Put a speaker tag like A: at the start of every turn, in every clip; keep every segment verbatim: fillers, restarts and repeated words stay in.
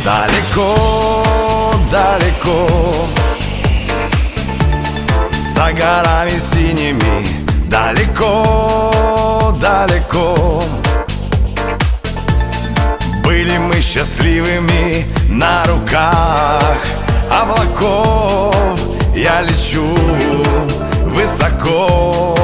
A: Далеко, далеко, за горами синими, далеко, далеко, были мы счастливыми на руках облаков. Я лечу высоко.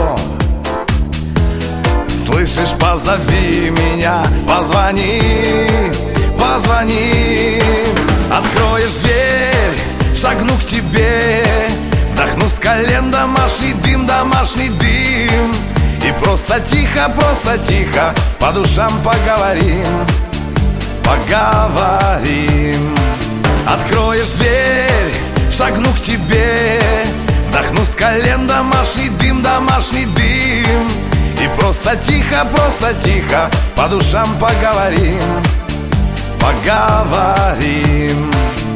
A: Слышишь, позови меня, позвони, позвони. Откроешь дверь, шагну к тебе, вдохну с колен домашний дым, домашний дым. И просто тихо, просто тихо по душам поговорим, поговорим. Откроешь дверь, шагну к тебе, вдохну с колен домашний дым, домашний дым. И просто тихо, просто тихо по душам поговорим, поговорим.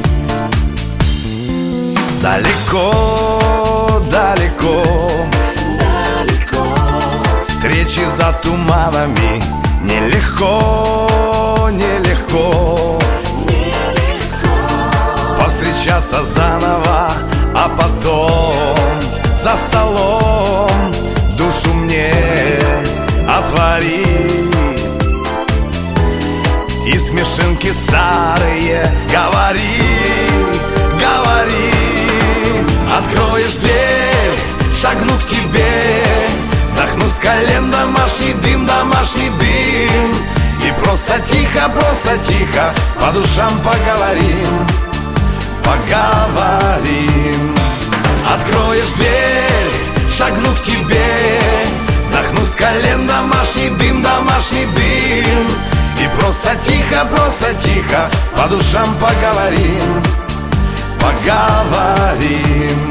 A: Далеко, далеко, далеко, встречи за туманами, нелегко, нелегко, нелегко повстречаться заново, а потом за столом душу мне отвори. И смешинки старые говори, говори. Откроешь дверь, шагну к тебе, вдохну с колен домашний дым, домашний дым. И просто тихо, просто тихо по душам поговорим, поговорим. Откроешь дверь, шагну к тебе, вдохну с колен домашний дым, домашний дым. И просто тихо, просто тихо по душам поговорим, поговорим.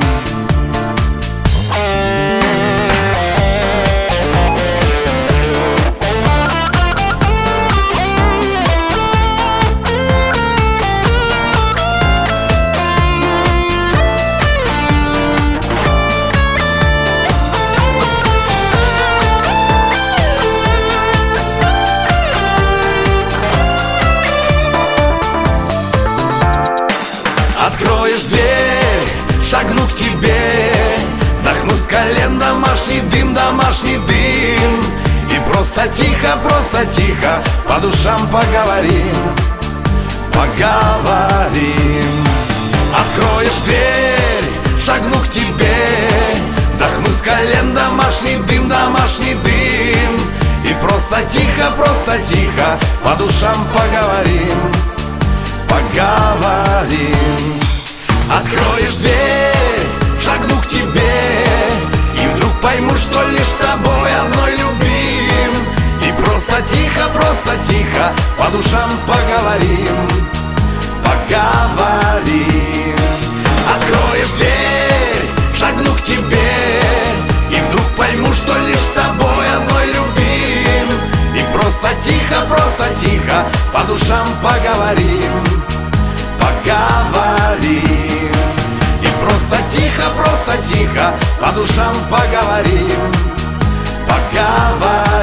A: Откроешь дверь, шагну к тебе, вдохну с колен домашний дым, домашний дым. И просто тихо, просто тихо по душам поговорим, поговорим. Откроешь дверь, шагну к тебе, вдохну с колен домашний дым, домашний дым. И просто тихо, просто тихо по душам поговорим, поговорим. Откроешь дверь, шагну к тебе, и вдруг пойму, что лишь тобой одной любим. И просто тихо, просто тихо по душам поговорим, поговорим. Откроешь дверь, шагну к тебе, и вдруг пойму, что лишь тобой одной любим. И просто тихо, просто тихо по душам поговорим, поговорим. И просто тихо, просто тихо по душам поговорим, поговорим.